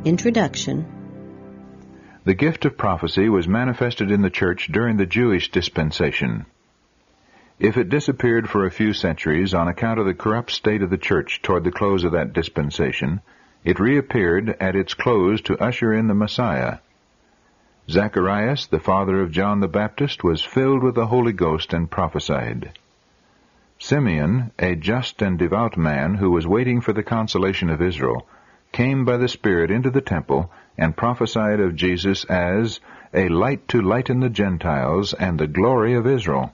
Introduction. The gift of prophecy was manifested in the church during the Jewish dispensation. If it disappeared for a few centuries on account of the corrupt state of the church toward the close of that dispensation, it reappeared at its close to usher in the Messiah. Zacharias, the father of John the Baptist, was filled with the Holy Ghost and prophesied. Simeon, a just and devout man who was waiting for the consolation of Israel, came by the Spirit into the temple and prophesied of Jesus as a light to lighten the Gentiles and the glory of Israel.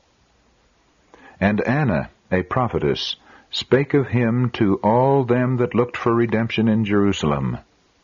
And Anna, a prophetess, spake of him to all them that looked for redemption in Jerusalem.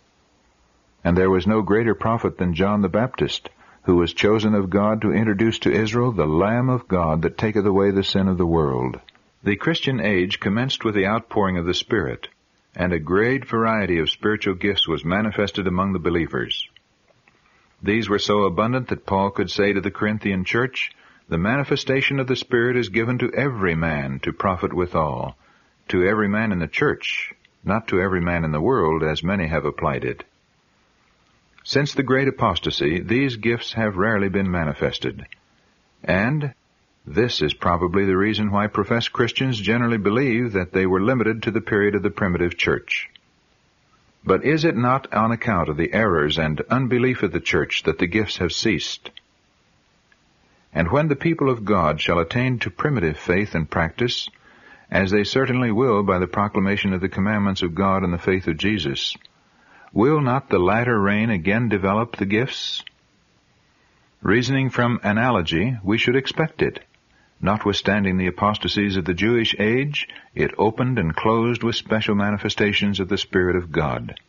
And there was no greater prophet than John the Baptist, who was chosen of God to introduce to Israel the Lamb of God that taketh away the sin of the world. The Christian age commenced with the outpouring of the Spirit, and a great variety of spiritual gifts was manifested among the believers. These were so abundant that Paul could say to the Corinthian church, "The manifestation of the Spirit is given to every man to profit withal, to every man in the church, not to every man in the world, as many have applied it." Since the great apostasy, these gifts have rarely been manifested, and this is probably the reason why professed Christians generally believe that they were limited to the period of the primitive church. But is it not on account of the errors and unbelief of the church that the gifts have ceased? And when the people of God shall attain to primitive faith and practice, as they certainly will by the proclamation of the commandments of God and the faith of Jesus, will not the latter rain again develop the gifts? Reasoning from analogy, we should expect it. Notwithstanding the apostasies of the Jewish age, it opened and closed with special manifestations of the Spirit of God.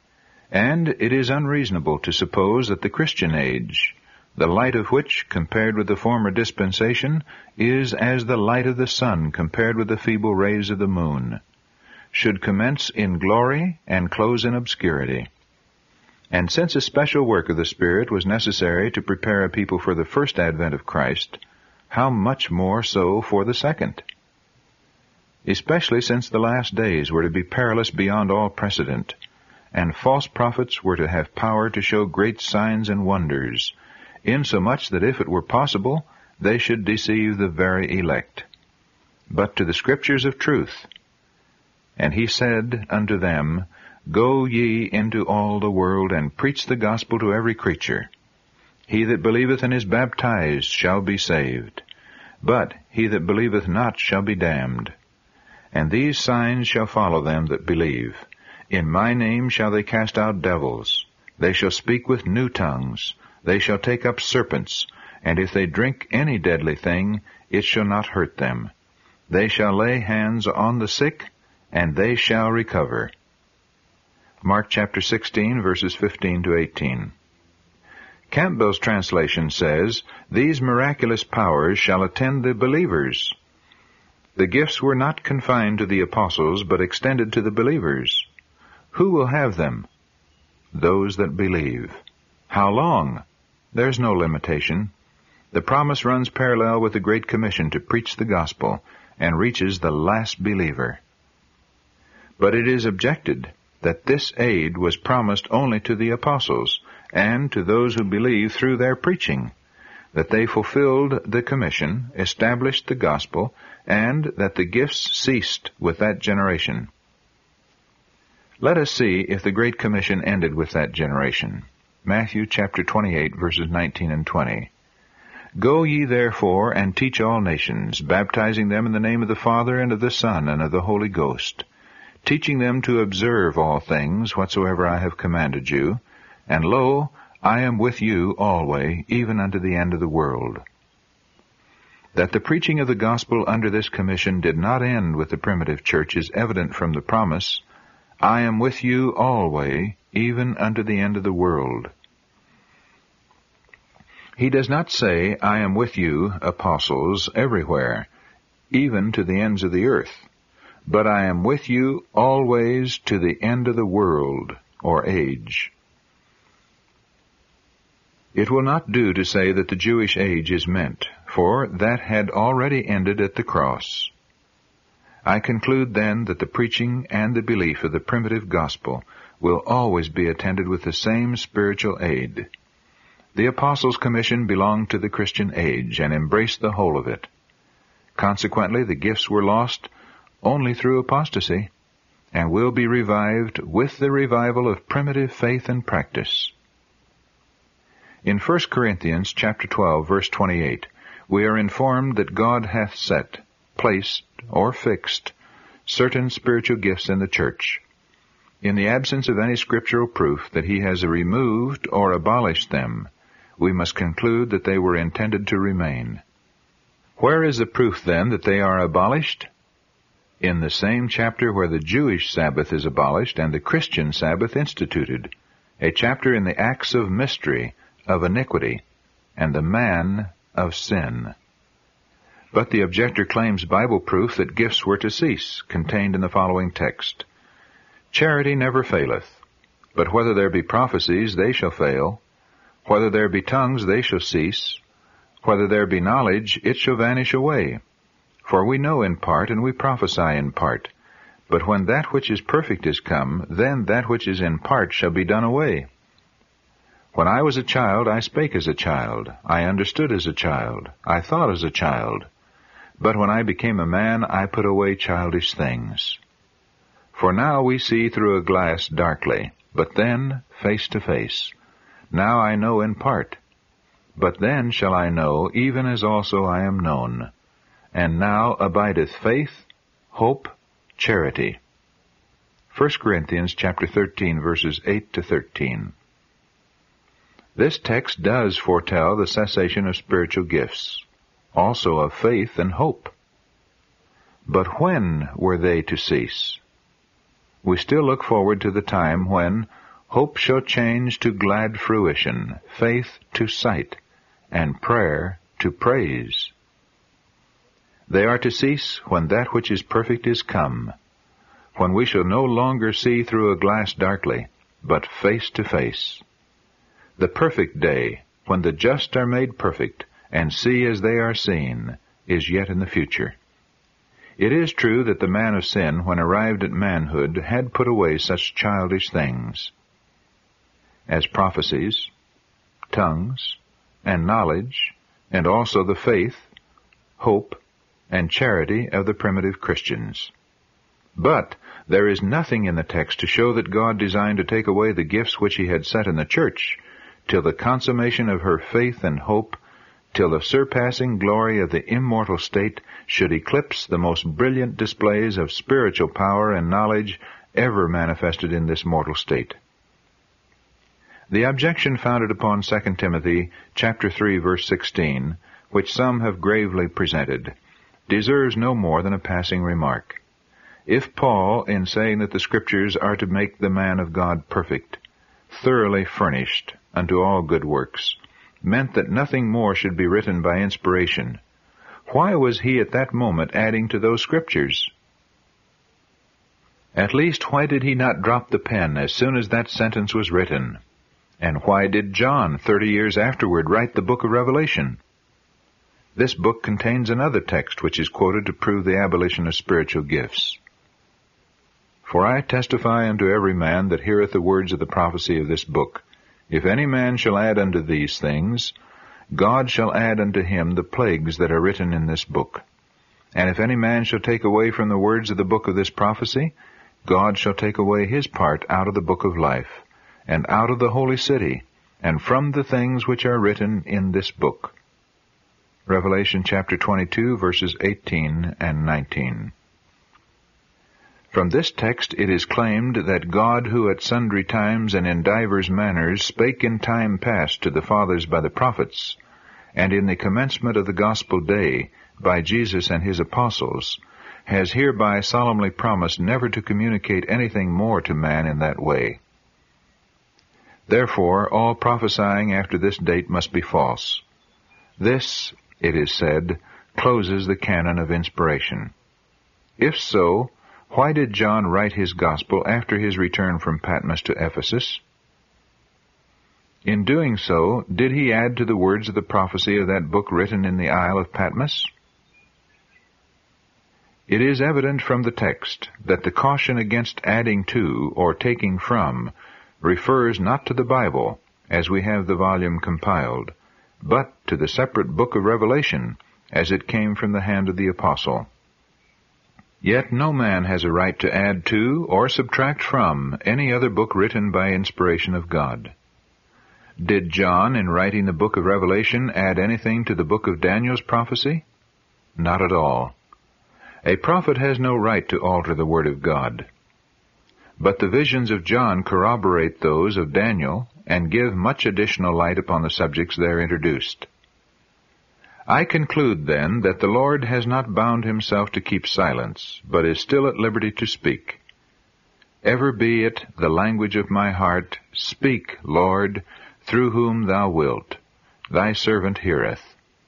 And it is unreasonable to suppose that the Christian age, the light of which, compared with the former dispensation, is as the light of the sun compared with the feeble rays of the moon, should commence in glory and close in obscurity. And since a special work of the Spirit was necessary to prepare a people for the first advent of Christ, how much more so for the second? Especially since the last days were to be perilous beyond all precedent, and false prophets were to have power to show great signs and wonders, insomuch that if it were possible, they should deceive the very elect. But to the Scriptures of truth, and he said unto them, Go ye into all the world, and preach the gospel to every creature. He that believeth and is baptized shall be saved, but he that believeth not shall be damned. And these signs shall follow them that believe. In my name shall they cast out devils. They shall speak with new tongues. They shall take up serpents. And if they drink any deadly thing, it shall not hurt them. They shall lay hands on the sick, and they shall recover. Mark chapter 16, verses 15 to 18. Campbell's translation says, These miraculous powers shall attend the believers. The gifts were not confined to the apostles, but extended to the believers. Who will have them? Those that believe. How long? There's no limitation. The promise runs parallel with the Great Commission to preach the gospel, and reaches the last believer. But it is objected that this aid was promised only to the apostles, and to those who believe through their preaching, that they fulfilled the commission, established the gospel, and that the gifts ceased with that generation. Let us see if the Great Commission ended with that generation. Matthew chapter 28, verses 19 and 20. Go ye therefore, and teach all nations, baptizing them in the name of the Father, and of the Son, and of the Holy Ghost, teaching them to observe all things whatsoever I have commanded you. And lo, I am with you alway, even unto the end of the world. That the preaching of the gospel under this commission did not end with the primitive church is evident from the promise, I am with you alway, even unto the end of the world. He does not say, I am with you, apostles, everywhere, even to the ends of the earth, but I am with you always to the end of the world, or age. It will not do to say that the Jewish age is meant, for that had already ended at the cross. I conclude then that the preaching and the belief of the primitive gospel will always be attended with the same spiritual aid. The apostles' commission belonged to the Christian age and embraced the whole of it. Consequently, the gifts were lost only through apostasy, and will be revived with the revival of primitive faith and practice. In 1 Corinthians chapter 12, verse 28, we are informed that God hath set, placed, or fixed certain spiritual gifts in the church. In the absence of any scriptural proof that he has removed or abolished them, we must conclude that they were intended to remain. Where is the proof, then, that they are abolished? In the same chapter where the Jewish Sabbath is abolished and the Christian Sabbath instituted, a chapter in the acts of mystery, of iniquity, and the man of sin. But the objector claims Bible proof that gifts were to cease, contained in the following text. Charity never faileth, but whether there be prophecies, they shall fail. Whether there be tongues, they shall cease. Whether there be knowledge, it shall vanish away. For we know in part, and we prophesy in part. But when that which is perfect is come, then that which is in part shall be done away. When I was a child, I spake as a child. I understood as a child. I thought as a child. But when I became a man, I put away childish things. For now we see through a glass darkly, but then face to face. Now I know in part, but then shall I know, even as also I am known. And now abideth faith, hope, charity. 1 Corinthians chapter 13, verses 8 to 13. This text does foretell the cessation of spiritual gifts, also of faith and hope. But when were they to cease? We still look forward to the time when hope shall change to glad fruition, faith to sight, and prayer to praise. They are to cease when that which is perfect is come, when we shall no longer see through a glass darkly, but face to face. The perfect day, when the just are made perfect, and see as they are seen, is yet in the future. It is true that the man of sin, when arrived at manhood, had put away such childish things as prophecies, tongues, and knowledge, and also the faith, hope, and charity of the primitive Christians. But there is nothing in the text to show that God designed to take away the gifts which he had set in the church, till the consummation of her faith and hope, till the surpassing glory of the immortal state should eclipse the most brilliant displays of spiritual power and knowledge ever manifested in this mortal state. The objection founded upon 2 Timothy chapter 3, verse 16, which some have gravely presented, deserves no more than a passing remark. If Paul, in saying that the Scriptures are to make the man of God perfect, thoroughly furnished unto all good works, meant that nothing more should be written by inspiration, why was he at that moment adding to those Scriptures? At least, why did he not drop the pen as soon as that sentence was written? And why did John, 30 years afterward, write the book of Revelation? This book contains another text which is quoted to prove the abolition of spiritual gifts. For I testify unto every man that heareth the words of the prophecy of this book, if any man shall add unto these things, God shall add unto him the plagues that are written in this book. And if any man shall take away from the words of the book of this prophecy, God shall take away his part out of the book of life, and out of the holy city, and from the things which are written in this book. Revelation chapter 22, verses 18 and 19. From this text it is claimed that God, who at sundry times and in divers manners spake in time past to the fathers by the prophets, and in the commencement of the gospel day by Jesus and his apostles, has hereby solemnly promised never to communicate anything more to man in that way. Therefore, all prophesying after this date must be false. This, it is said, closes the canon of inspiration. If so, why did John write his gospel after his return from Patmos to Ephesus? In doing so, did he add to the words of the prophecy of that book written in the Isle of Patmos? It is evident from the text that the caution against adding to or taking from refers not to the Bible, as we have the volume compiled, but to the separate book of Revelation, as it came from the hand of the apostle. Yet no man has a right to add to or subtract from any other book written by inspiration of God. Did John, in writing the book of Revelation, add anything to the book of Daniel's prophecy? Not at all. A prophet has no right to alter the word of God. But the visions of John corroborate those of Daniel and give much additional light upon the subjects there introduced. I conclude, then, that the Lord has not bound himself to keep silence, but is still at liberty to speak. Ever be it the language of my heart, speak, Lord, through whom thou wilt. Thy servant heareth.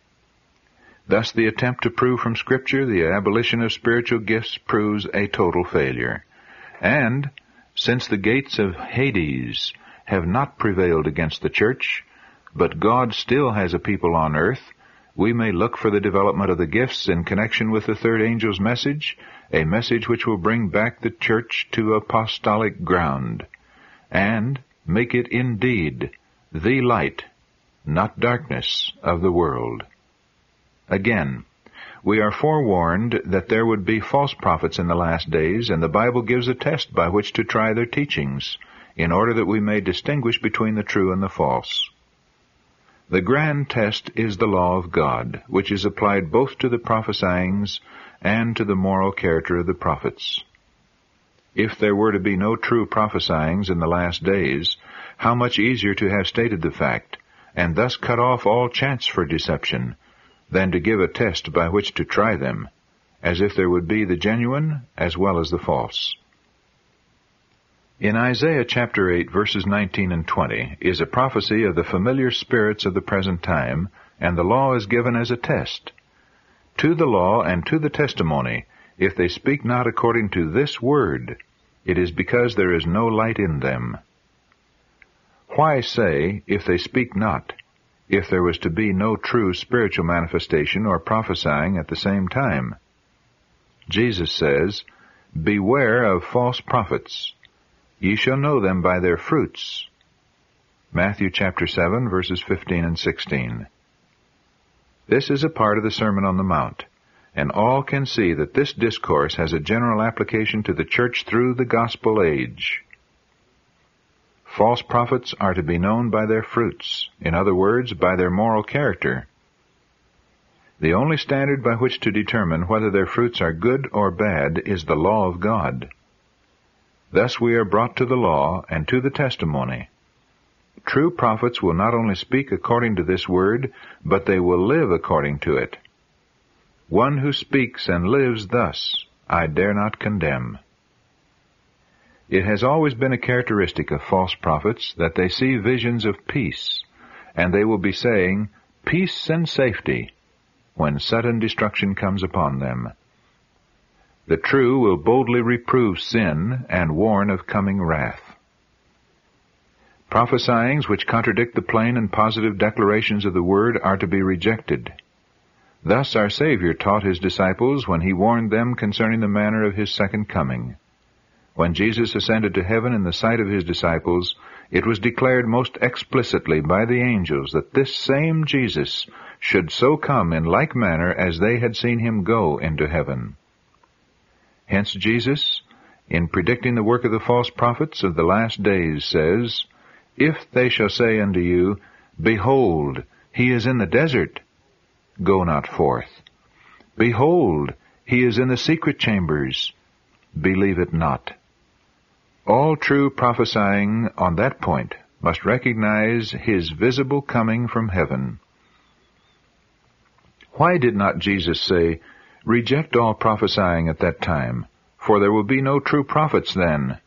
Thus the attempt to prove from Scripture the abolition of spiritual gifts proves a total failure. And, since the gates of Hades have not prevailed against the church, but God still has a people on earth, we may look for the development of the gifts in connection with the third angel's message, a message which will bring back the church to apostolic ground, and make it indeed the light, not darkness, of the world. Again, we are forewarned that there would be false prophets in the last days, and the Bible gives a test by which to try their teachings, in order that we may distinguish between the true and the false. The grand test is the law of God, which is applied both to the prophesyings and to the moral character of the prophets. If there were to be no true prophesyings in the last days, how much easier to have stated the fact, and thus cut off all chance for deception, than to give a test by which to try them, as if there would be the genuine as well as the false. In Isaiah chapter 8, verses 19 and 20, is a prophecy of the familiar spirits of the present time, and the law is given as a test. To the law and to the testimony, if they speak not according to this word, it is because there is no light in them. Why say, if they speak not, if there was to be no true spiritual manifestation or prophesying at the same time? Jesus says, Beware of false prophets. Ye shall know them by their fruits. Matthew chapter 7, verses 15 and 16. This is a part of the Sermon on the Mount, and all can see that this discourse has a general application to the church through the gospel age. False prophets are to be known by their fruits, in other words, by their moral character. The only standard by which to determine whether their fruits are good or bad is the law of God. Thus we are brought to the law and to the testimony. True prophets will not only speak according to this word, but they will live according to it. One who speaks and lives thus, I dare not condemn. It has always been a characteristic of false prophets that they see visions of peace, and they will be saying, Peace and safety, when sudden destruction comes upon them. The true will boldly reprove sin and warn of coming wrath. Prophesyings which contradict the plain and positive declarations of the Word are to be rejected. Thus our Savior taught his disciples when he warned them concerning the manner of his second coming. When Jesus ascended to heaven in the sight of his disciples, it was declared most explicitly by the angels that this same Jesus should so come in like manner as they had seen him go into heaven. Hence Jesus, in predicting the work of the false prophets of the last days, says, If they shall say unto you, Behold, he is in the desert, go not forth. Behold, he is in the secret chambers, believe it not. All true prophesying on that point must recognize his visible coming from heaven. Why did not Jesus say, Reject all prophesying at that time, for there will be no true prophets then?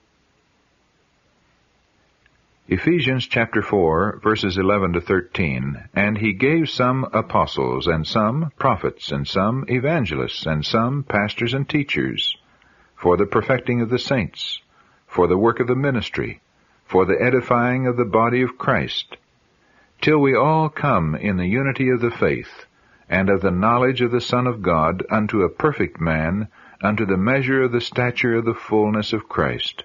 Ephesians chapter 4, verses 11 to 13, And he gave some apostles, and some prophets, and some evangelists, and some pastors and teachers, for the perfecting of the saints, for the work of the ministry, for the edifying of the body of Christ, till we all come in the unity of the faith, and of the knowledge of the Son of God, unto a perfect man, unto the measure of the stature of the fullness of Christ.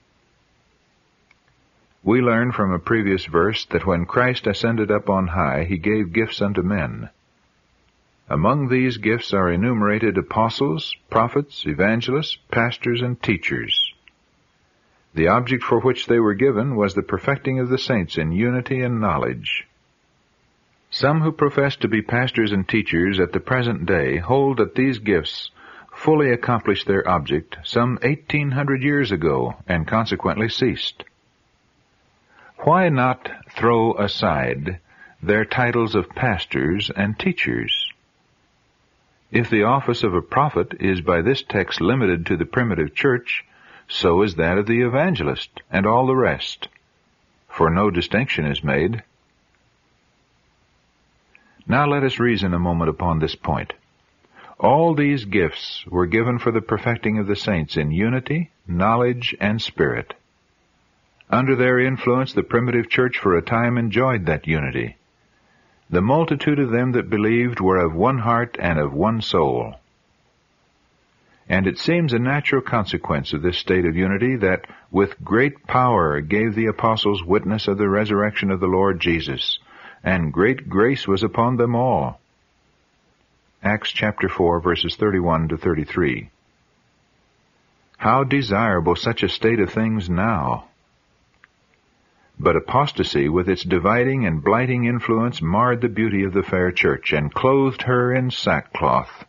We learn from a previous verse that when Christ ascended up on high, he gave gifts unto men. Among these gifts are enumerated apostles, prophets, evangelists, pastors, and teachers. The object for which they were given was the perfecting of the saints in unity and knowledge. Some who profess to be pastors and teachers at the present day hold that these gifts fully accomplished their object some 1800 years ago and consequently ceased. Why not throw aside their titles of pastors and teachers? If the office of a prophet is by this text limited to the primitive church, so is that of the evangelist and all the rest, for no distinction is made. Now let us reason a moment upon this point. All these gifts were given for the perfecting of the saints in unity, knowledge, and spirit. Under their influence, the primitive church for a time enjoyed that unity. The multitude of them that believed were of one heart and of one soul. And it seems a natural consequence of this state of unity that with great power gave the apostles witness of the resurrection of the Lord Jesus, and great grace was upon them all. Acts chapter 4, verses 31 to 33. How desirable such a state of things now! But apostasy, with its dividing and blighting influence, marred the beauty of the fair church, and clothed her in sackcloth.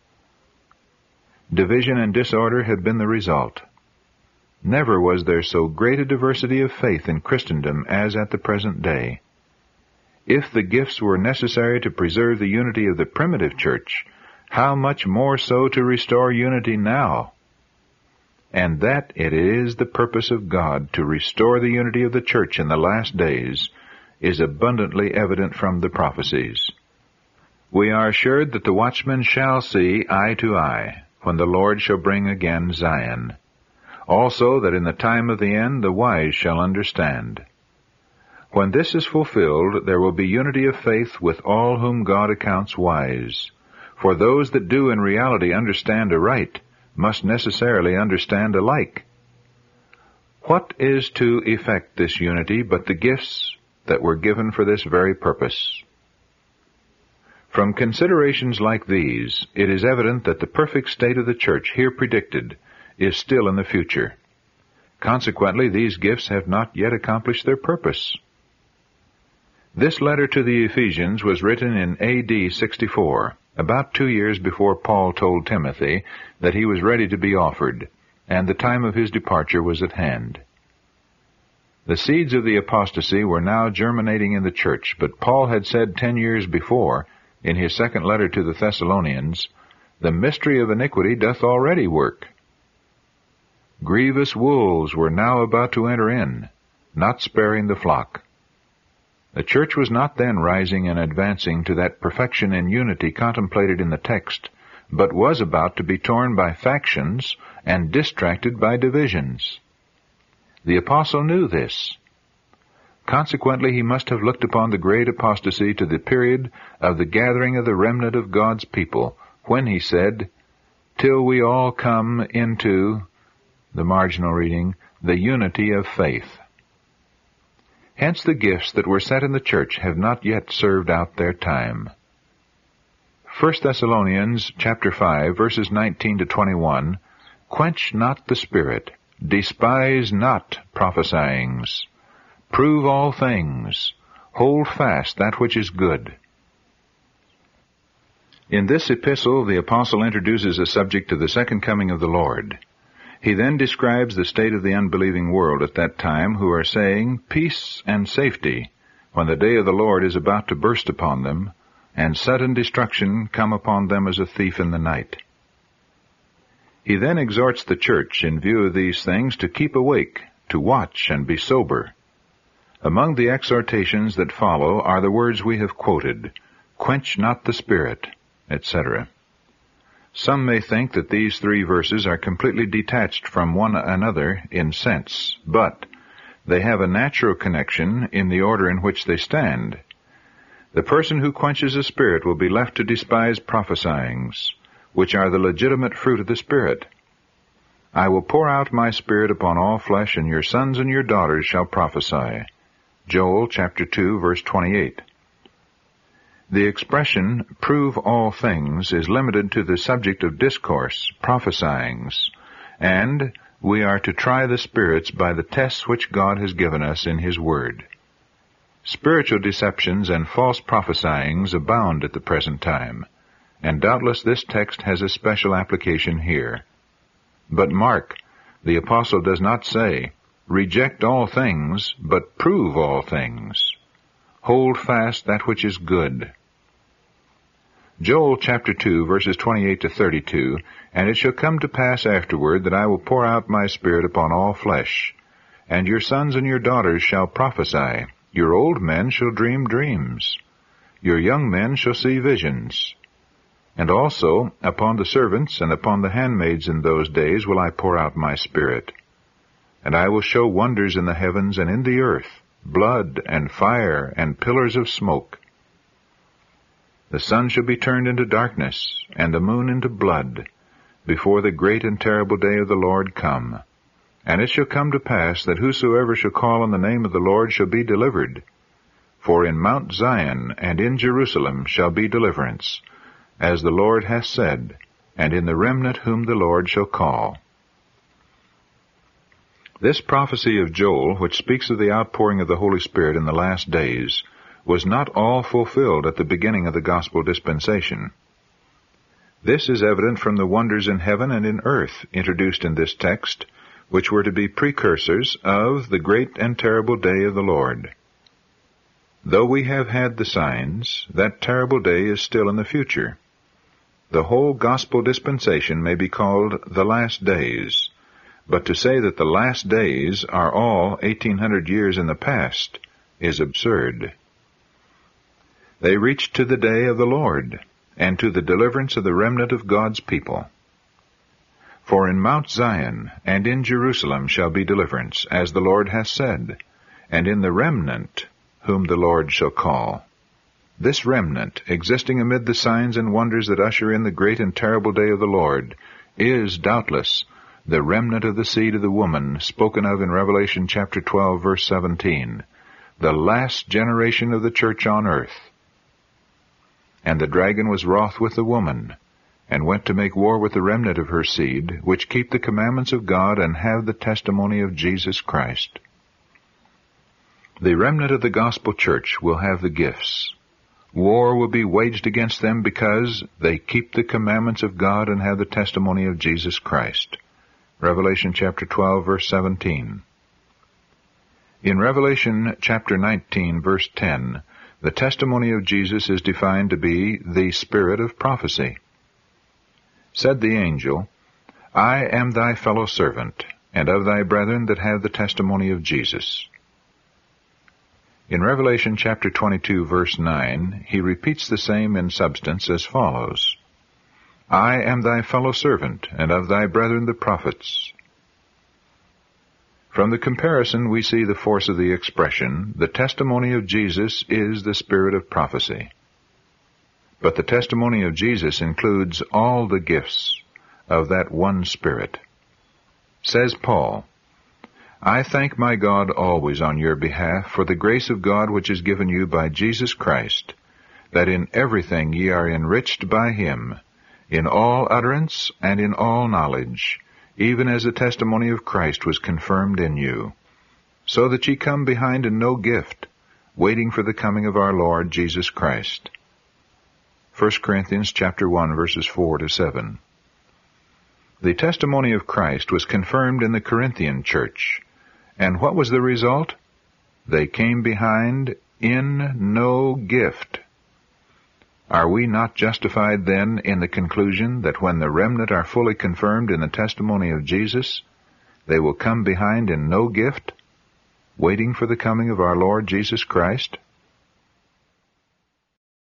Division and disorder have been the result. Never was there so great a diversity of faith in Christendom as at the present day. If the gifts were necessary to preserve the unity of the primitive church, how much more so to restore unity now? And that it is the purpose of God to restore the unity of the church in the last days is abundantly evident from the prophecies. We are assured that the watchmen shall see eye to eye, when the Lord shall bring again Zion. Also that in the time of the end the wise shall understand. When this is fulfilled, there will be unity of faith with all whom God accounts wise. For those that do in reality understand aright must necessarily understand alike. What is to effect this unity but the gifts that were given for this very purpose? From considerations like these, it is evident that the perfect state of the church here predicted is still in the future. Consequently, these gifts have not yet accomplished their purpose. This letter to the Ephesians was written in A.D. 64, about 2 years before Paul told Timothy that he was ready to be offered, and the time of his departure was at hand. The seeds of the apostasy were now germinating in the church, but Paul had said 10 years before, in his second letter to the Thessalonians, "The mystery of iniquity doth already work." Grievous wolves were now about to enter in, not sparing the flock. The church was not then rising and advancing to that perfection in unity contemplated in the text, but was about to be torn by factions and distracted by divisions. The apostle knew this. Consequently, he must have looked upon the great apostasy to the period of the gathering of the remnant of God's people, when he said, "Till we all come into," the marginal reading, "the unity of faith." Hence the gifts that were set in the church have not yet served out their time. 1 Thessalonians chapter 5, verses 19 to 21, "Quench not the spirit, despise not prophesyings. Prove all things, hold fast that which is good." In this epistle, the apostle introduces a subject of the second coming of the Lord. He then describes the state of the unbelieving world at that time, who are saying, "Peace and safety," when the day of the Lord is about to burst upon them, and sudden destruction come upon them as a thief in the night. He then exhorts the church, in view of these things, to keep awake, to watch and be sober. Among the exhortations that follow are the words we have quoted, "Quench not the spirit," etc. Some may think that these 3 verses are completely detached from one another in sense, but they have a natural connection in the order in which they stand. The person who quenches the Spirit will be left to despise prophesyings, which are the legitimate fruit of the Spirit. I will pour out my Spirit upon all flesh, and your sons and your daughters shall prophesy. Joel chapter 2, verse 28. The expression, prove all things, is limited to the subject of discourse, prophesyings, and we are to try the spirits by the tests which God has given us in His Word. Spiritual deceptions and false prophesyings abound at the present time, and doubtless this text has a special application here. But mark, the apostle does not say, reject all things, but prove all things. Hold fast that which is good. Joel chapter 2, verses 28 to 32, And it shall come to pass afterward that I will pour out my Spirit upon all flesh, and your sons and your daughters shall prophesy. Your old men shall dream dreams. Your young men shall see visions. And also upon the servants and upon the handmaids in those days will I pour out my Spirit. And I will show wonders in the heavens and in the earth, blood and fire and pillars of smoke. The sun shall be turned into darkness, and the moon into blood, before the great and terrible day of the Lord come. And it shall come to pass that whosoever shall call on the name of the Lord shall be delivered. For in Mount Zion and in Jerusalem shall be deliverance, as the Lord hath said, and in the remnant whom the Lord shall call. This prophecy of Joel, which speaks of the outpouring of the Holy Spirit in the last days, was not all fulfilled at the beginning of the gospel dispensation. This is evident from the wonders in heaven and in earth introduced in this text, which were to be precursors of the great and terrible day of the Lord. Though we have had the signs, that terrible day is still in the future. The whole gospel dispensation may be called the last days, but to say that the last days are all 1800 years in the past is absurd. They reached to the day of the Lord, and to the deliverance of the remnant of God's people. For in Mount Zion and in Jerusalem shall be deliverance, as the Lord hath said, and in the remnant whom the Lord shall call. This remnant, existing amid the signs and wonders that usher in the great and terrible day of the Lord, is, doubtless, the remnant of the seed of the woman spoken of in Revelation chapter 12, verse 17, the last generation of the church on earth. And the dragon was wroth with the woman, and went to make war with the remnant of her seed, which keep the commandments of God and have the testimony of Jesus Christ. The remnant of the gospel church will have the gifts. War will be waged against them because they keep the commandments of God and have the testimony of Jesus Christ. Revelation chapter 12, verse 17. In Revelation chapter 19, verse 10, the testimony of Jesus is defined to be the spirit of prophecy. Said the angel, I am thy fellow servant, and of thy brethren that have the testimony of Jesus. In Revelation chapter 22, verse 9, he repeats the same in substance as follows, I am thy fellow servant, and of thy brethren the prophets. From the comparison we see the force of the expression, the testimony of Jesus is the spirit of prophecy. But the testimony of Jesus includes all the gifts of that one Spirit. Says Paul, I thank my God always on your behalf for the grace of God which is given you by Jesus Christ, that in everything ye are enriched by him, in all utterance and in all knowledge, even as the testimony of Christ was confirmed in you, so that ye come behind in no gift, waiting for the coming of our Lord Jesus Christ. 1 Corinthians chapter 1, verses 4 to 7. The testimony of Christ was confirmed in the Corinthian church, and what was the result? They came behind in no gift. Are we not justified then in the conclusion that when the remnant are fully confirmed in the testimony of Jesus, they will come behind in no gift, waiting for the coming of our Lord Jesus Christ?